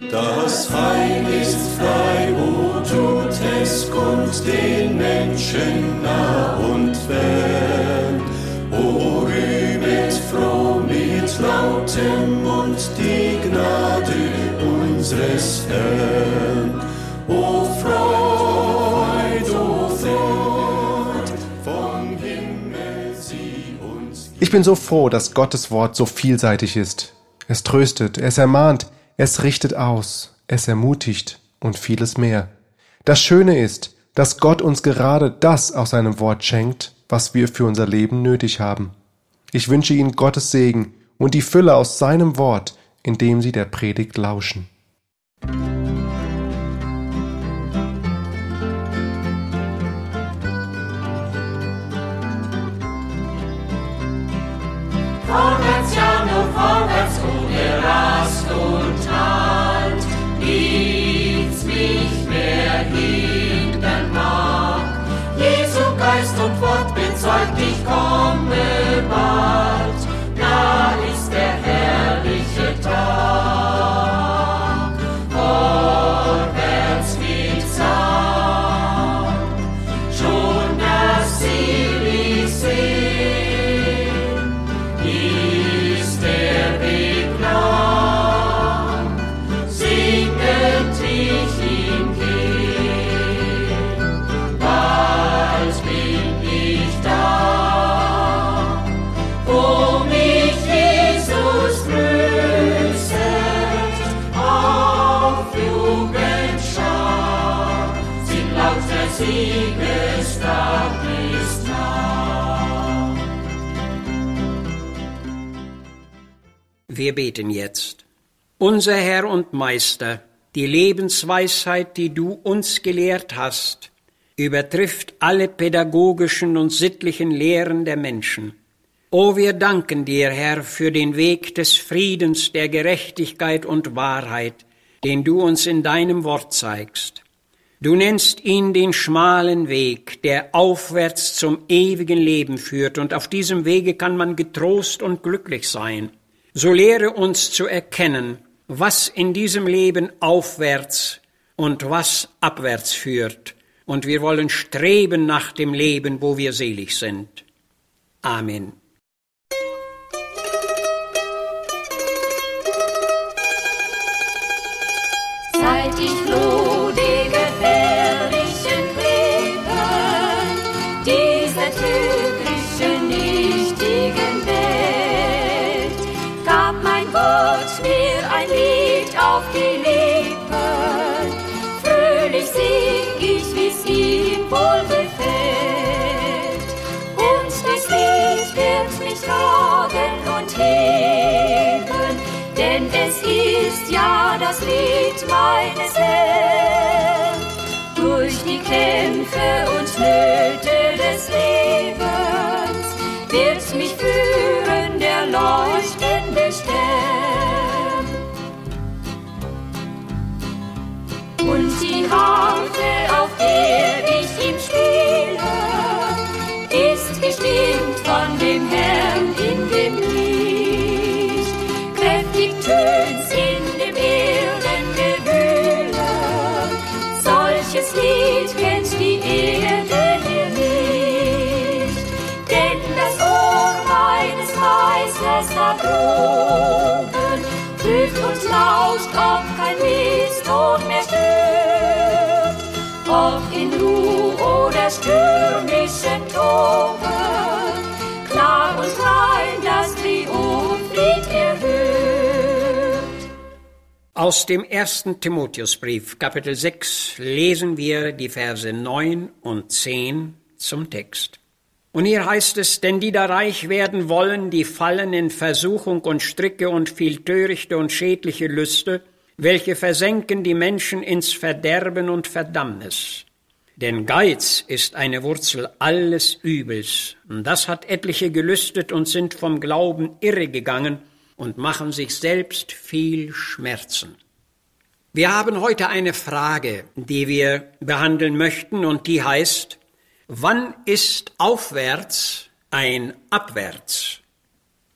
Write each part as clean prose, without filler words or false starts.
Das Heil ist frei, o tut es kund den Menschen nah und fern. O rühmet froh mit lautem Mund die Gnade unseres Herrn. O Freud, vom Himmel sie uns. Ich bin so froh, dass Gottes Wort so vielseitig ist. Es tröstet, es ermahnt, es richtet aus, es ermutigt und vieles mehr. Das Schöne ist, dass Gott uns gerade das aus seinem Wort schenkt, was wir für unser Leben nötig haben. Ich wünsche Ihnen Gottes Segen und die Fülle aus seinem Wort, indem Sie der Predigt lauschen. Vorwärts, ja nur vorwärts, ohne Rast und Halt, nichts mich mehr hindern mag. Jesu Geist und Wort bezeugt, ich komme bald, da ist der herrliche Tag. Vorwärts mit Sang, schon das Ziel ich seh, ist der Weg lang, singend ich ihm geh. Bald bin ich da, wo mich Jesus grüßet, auf Jugendschar, singt laut der Siegestag ist nah. Wir beten jetzt. Unser Herr und Meister, die Lebensweisheit, die du uns gelehrt hast, übertrifft alle pädagogischen und sittlichen Lehren der Menschen. O, wir danken dir, Herr, für den Weg des Friedens, der Gerechtigkeit und Wahrheit, den du uns in deinem Wort zeigst. Du nennst ihn den schmalen Weg, der aufwärts zum ewigen Leben führt, und auf diesem Wege kann man getrost und glücklich sein. So lehre uns zu erkennen, was in diesem Leben aufwärts und was abwärts führt. Und wir wollen streben nach dem Leben, wo wir selig sind. Amen. Seit ich floh die gefährlichen Leben, dieser trügerischen, nichtigen Welt, gab mein Gott mir ein Lied auf die Lippen. Fröhlich sing ich, wie's ihm wohl gefällt. Und das Lied wird mich tragen und heben, denn es ist ja das Lied meines Herrn. Durch die Kämpfe und Nöte des Lebens wird mich führen der leuchtende Stern. Und die Harfe, auf der ich ihm spiele, ist gestimmt von dem Herrn in dem Licht. Kräftig tönt's in dem Erdengewühle, solches Lied kennt die Erde hier nicht. Denn das Ohr meines Meisters da droben prüft und lauscht, ob kein Misston mehr stört, ob in Ruh oder stürmischen Toben, klar und rein das Triumphlied erhört. Aus dem 1. Timotheusbrief, Kapitel 6, lesen wir die Verse 9 und 10 zum Text. Und hier heißt es, denn die da reich werden wollen, die fallen in Versuchung und Stricke und viel törichte und schädliche Lüste, welche versenken die Menschen ins Verderben und Verdammnis. Denn Geiz ist eine Wurzel alles Übels. Und das hat etliche gelüstet und sind vom Glauben irregegangen und machen sich selbst viel Schmerzen. Wir haben heute eine Frage, die wir behandeln möchten, und die heißt: Wann ist aufwärts ein Abwärts?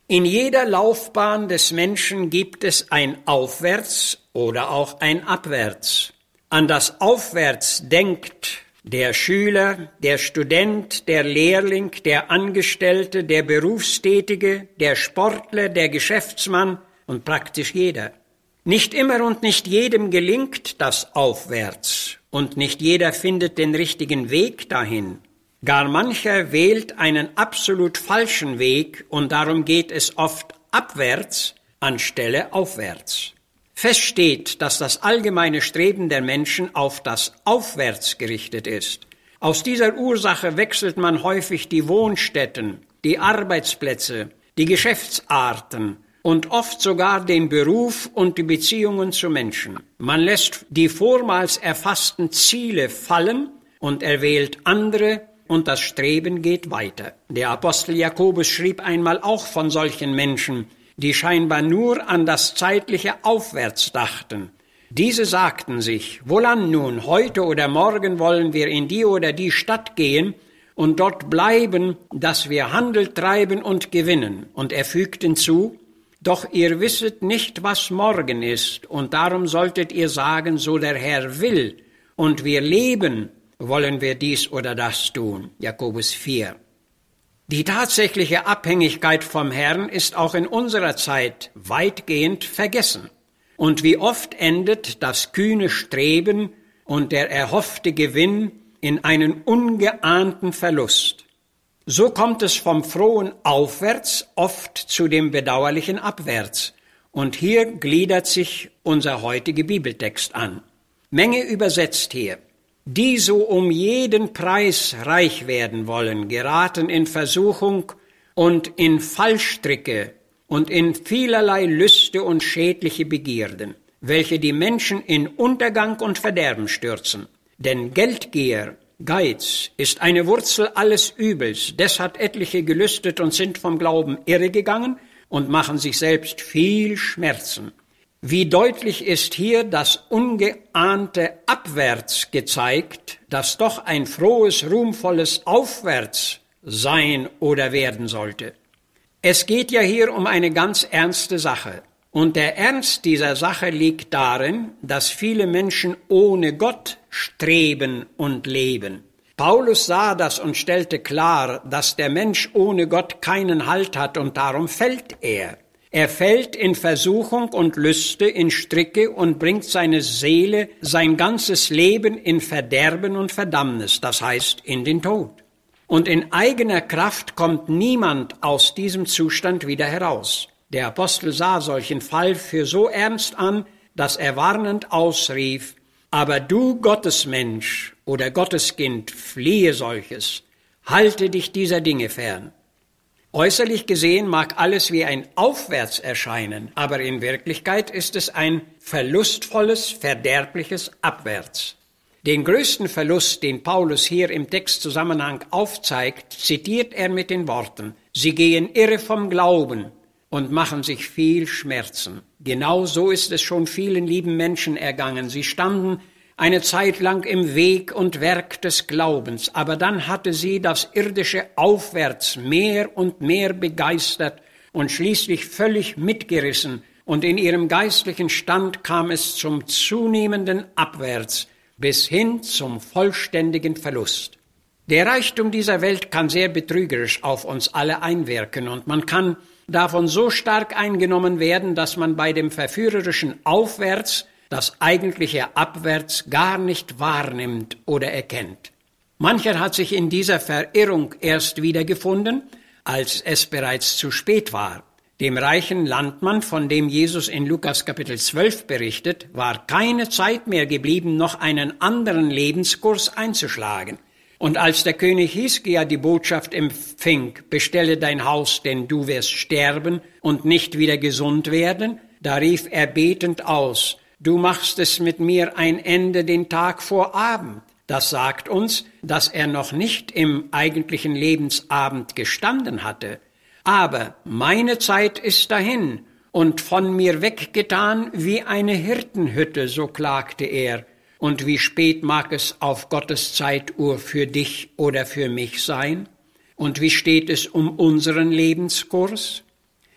In jeder Laufbahn des Menschen gibt es ein Aufwärts oder auch ein Abwärts. An das Aufwärts denkt der Schüler, der Student, der Lehrling, der Angestellte, der Berufstätige, der Sportler, der Geschäftsmann und praktisch jeder. Nicht immer und nicht jedem gelingt das Aufwärts und nicht jeder findet den richtigen Weg dahin. Gar mancher wählt einen absolut falschen Weg und darum geht es oft abwärts anstelle aufwärts. Fest steht, dass das allgemeine Streben der Menschen auf das Aufwärts gerichtet ist. Aus dieser Ursache wechselt man häufig die Wohnstätten, die Arbeitsplätze, die Geschäftsarten und oft sogar den Beruf und die Beziehungen zu Menschen. Man lässt die vormals erfassten Ziele fallen und erwählt andere, und das Streben geht weiter. Der Apostel Jakobus schrieb einmal auch von solchen Menschen, die scheinbar nur an das zeitliche Aufwärts dachten. Diese sagten sich, wohlan nun, heute oder morgen wollen wir in die oder die Stadt gehen und dort bleiben, dass wir Handel treiben und gewinnen. Und er fügt hinzu, doch ihr wisset nicht, was morgen ist, und darum solltet ihr sagen, so der Herr will, und wir leben, wollen wir dies oder das tun. Jakobus 4. Die tatsächliche Abhängigkeit vom Herrn ist auch in unserer Zeit weitgehend vergessen. Und wie oft endet das kühne Streben und der erhoffte Gewinn in einen ungeahnten Verlust. So kommt es vom frohen Aufwärts oft zu dem bedauerlichen Abwärts. Und hier gliedert sich unser heutiger Bibeltext an. Menge übersetzt hier. Die so um jeden Preis reich werden wollen, geraten in Versuchung und in Fallstricke und in vielerlei Lüste und schädliche Begierden, welche die Menschen in Untergang und Verderben stürzen. Denn Geldgier, Geiz, ist eine Wurzel alles Übels. Des hat etliche gelüstet und sind vom Glauben irregegangen und machen sich selbst viel Schmerzen. Wie deutlich ist hier das ungeahnte Abwärts gezeigt, das doch ein frohes, ruhmvolles Aufwärts sein oder werden sollte. Es geht ja hier um eine ganz ernste Sache. Und der Ernst dieser Sache liegt darin, dass viele Menschen ohne Gott streben und leben. Paulus sah das und stellte klar, dass der Mensch ohne Gott keinen Halt hat und darum fällt er. Er fällt in Versuchung und Lüste, in Stricke und bringt seine Seele, sein ganzes Leben in Verderben und Verdammnis, das heißt in den Tod. Und in eigener Kraft kommt niemand aus diesem Zustand wieder heraus. Der Apostel sah solchen Fall für so ernst an, dass er warnend ausrief, aber du Gottesmensch oder Gotteskind, fliehe solches, halte dich dieser Dinge fern. Äußerlich gesehen mag alles wie ein Aufwärts erscheinen, aber in Wirklichkeit ist es ein verlustvolles, verderbliches Abwärts. Den größten Verlust, den Paulus hier im Textzusammenhang aufzeigt, zitiert er mit den Worten, sie gehen irre vom Glauben und machen sich viel Schmerzen. Genau so ist es schon vielen lieben Menschen ergangen. Sie standen eine Zeit lang im Weg und Werk des Glaubens, aber dann hatte sie das irdische Aufwärts mehr und mehr begeistert und schließlich völlig mitgerissen, und in ihrem geistlichen Stand kam es zum zunehmenden Abwärts bis hin zum vollständigen Verlust. Der Reichtum dieser Welt kann sehr betrügerisch auf uns alle einwirken, und man kann davon so stark eingenommen werden, dass man bei dem verführerischen Aufwärts das eigentliche Abwärts gar nicht wahrnimmt oder erkennt. Mancher hat sich in dieser Verirrung erst wiedergefunden, als es bereits zu spät war. Dem reichen Landmann, von dem Jesus in Lukas Kapitel 12 berichtet, war keine Zeit mehr geblieben, noch einen anderen Lebenskurs einzuschlagen. Und als der König Hiskia die Botschaft empfing, bestelle dein Haus, denn du wirst sterben und nicht wieder gesund werden, da rief er betend aus, du machst es mit mir ein Ende den Tag vor Abend. Das sagt uns, dass er noch nicht im eigentlichen Lebensabend gestanden hatte. Aber meine Zeit ist dahin und von mir weggetan wie eine Hirtenhütte, so klagte er. Und wie spät mag es auf Gottes Zeituhr für dich oder für mich sein? Und wie steht es um unseren Lebenskurs?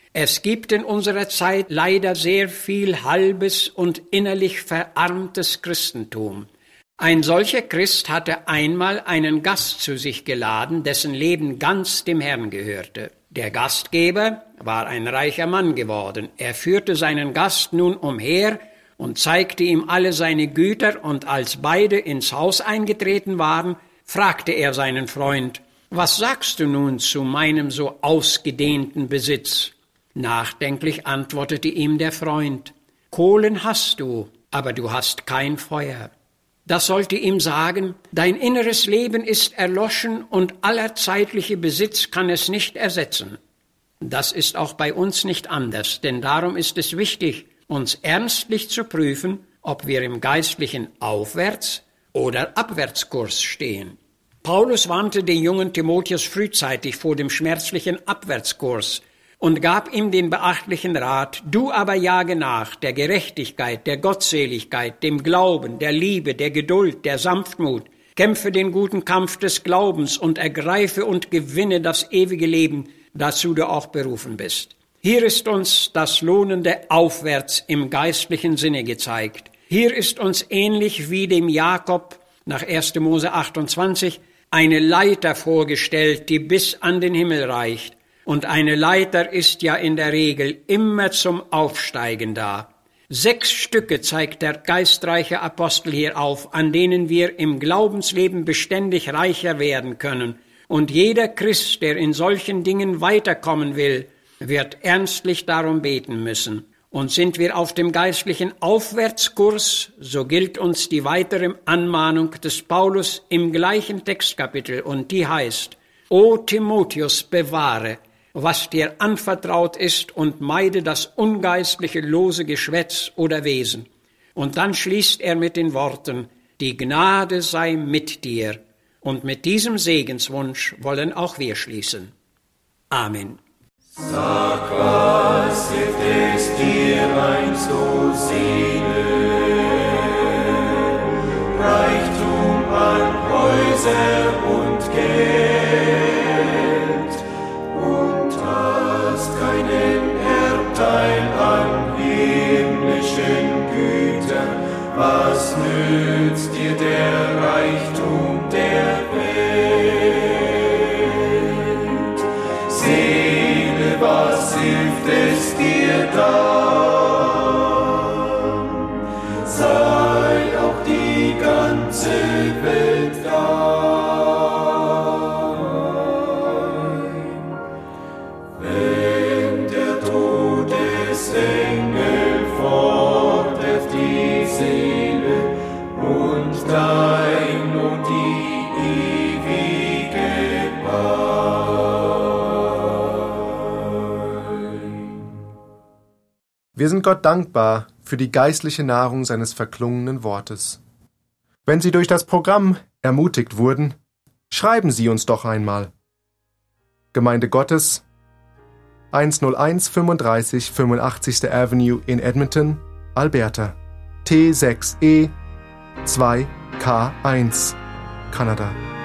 Es gibt in unserer Zeit leider sehr viel halbes und innerlich verarmtes Christentum. Ein solcher Christ hatte einmal einen Gast zu sich geladen, dessen Leben ganz dem Herrn gehörte. Der Gastgeber war ein reicher Mann geworden. Er führte seinen Gast nun umher und zeigte ihm alle seine Güter, und als beide ins Haus eingetreten waren, fragte er seinen Freund: Was sagst du nun zu meinem so ausgedehnten Besitz? Nachdenklich antwortete ihm der Freund: Kohlen hast du, aber du hast kein Feuer. Das sollte ihm sagen: Dein inneres Leben ist erloschen und aller zeitliche Besitz kann es nicht ersetzen. Das ist auch bei uns nicht anders, denn darum ist es wichtig, uns ernstlich zu prüfen, ob wir im geistlichen Aufwärts- oder Abwärtskurs stehen. Paulus warnte den jungen Timotheus frühzeitig vor dem schmerzlichen Abwärtskurs und gab ihm den beachtlichen Rat: Du aber jage nach der Gerechtigkeit, der Gottseligkeit, dem Glauben, der Liebe, der Geduld, der Sanftmut. Kämpfe den guten Kampf des Glaubens und ergreife und gewinne das ewige Leben, dazu du auch berufen bist. Hier ist uns das lohnende Aufwärts im geistlichen Sinne gezeigt. Hier ist uns ähnlich wie dem Jakob nach 1. Mose 28 eine Leiter vorgestellt, die bis an den Himmel reicht. Und eine Leiter ist ja in der Regel immer zum Aufsteigen da. 6 Stücke zeigt der geistreiche Apostel hier auf, an denen wir im Glaubensleben beständig reicher werden können. Und jeder Christ, der in solchen Dingen weiterkommen will, wird ernstlich darum beten müssen. Und sind wir auf dem geistlichen Aufwärtskurs, so gilt uns die weitere Anmahnung des Paulus im gleichen Textkapitel, und die heißt: O Timotheus, bewahre, was dir anvertraut ist, und meide das ungeistliche lose Geschwätz oder Wesen. Und dann schließt er mit den Worten: Die Gnade sei mit dir. Und mit diesem Segenswunsch wollen auch wir schließen. Amen. Sag, was hilft es dir einst, o Seele? Reichtum an Häuser und Geld, und hast keinen Erbteil an himmlischen Gütern. Was nützt dir der Reichtum der Welt? Seele, was hilft es dir dann? Sei auch die ganze Welt dein. Wenn der Todesengel fordert die Seele und dein und die ewige Pein. Wir sind Gott dankbar für die geistliche Nahrung seines verklungenen Wortes. Wenn Sie durch das Programm ermutigt wurden, schreiben Sie uns doch einmal. Gemeinde Gottes, 101 35 85. Avenue in Edmonton, Alberta, T6E 2K1, Kanada.